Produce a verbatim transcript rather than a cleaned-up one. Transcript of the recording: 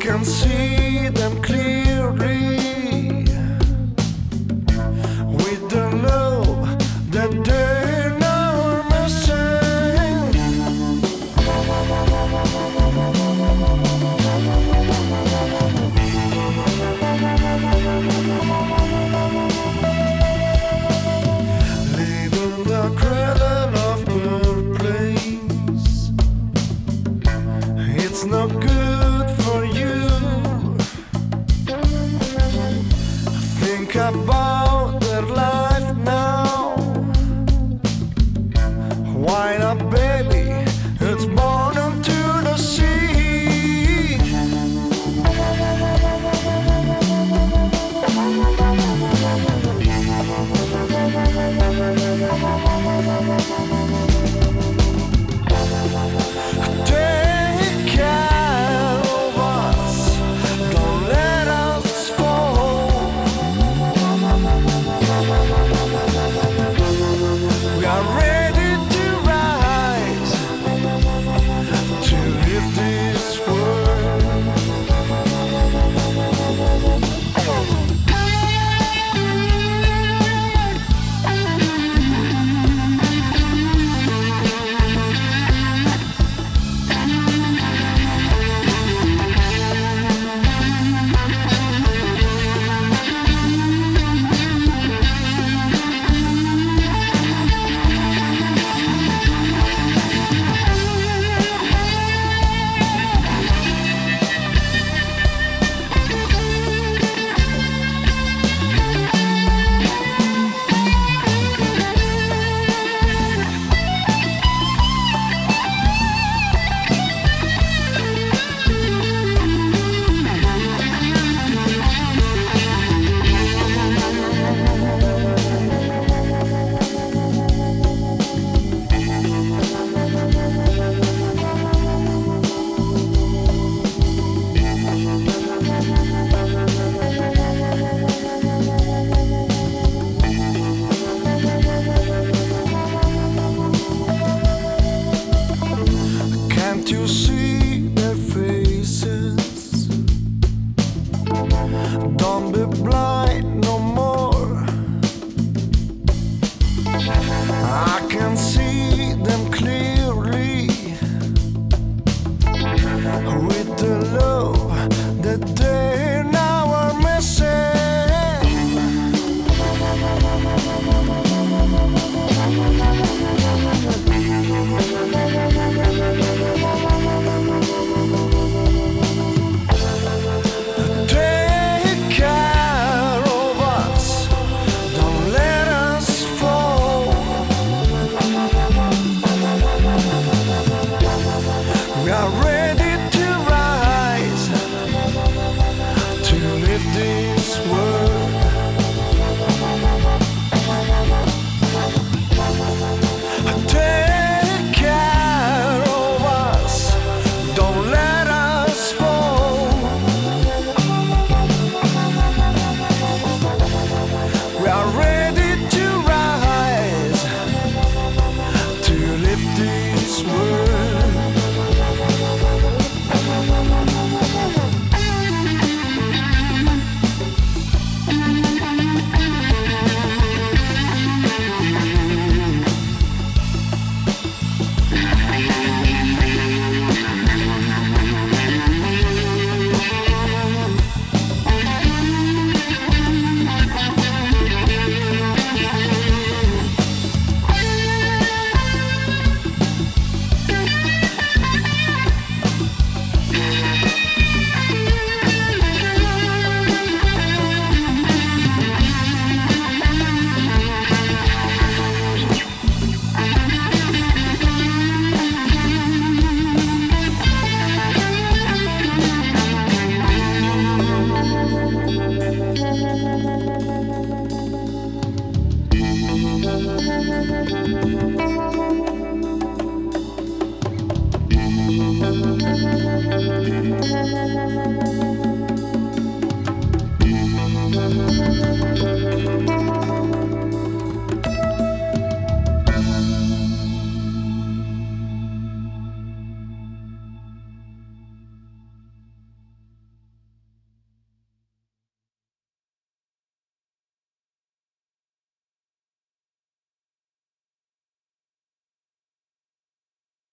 can see them clearly with the love that they now are missing. Leaving the cradle of birthplace, it's not good for you. Think about their life now. Why not, baby? It's born into the sea. Take care of us, don't let us fall. We are ready to rise, to live this world. Can't you see their faces? Don't be blind no more. I can see them clearly with the love that they now are missing. Take care of us, don't let us fall. We are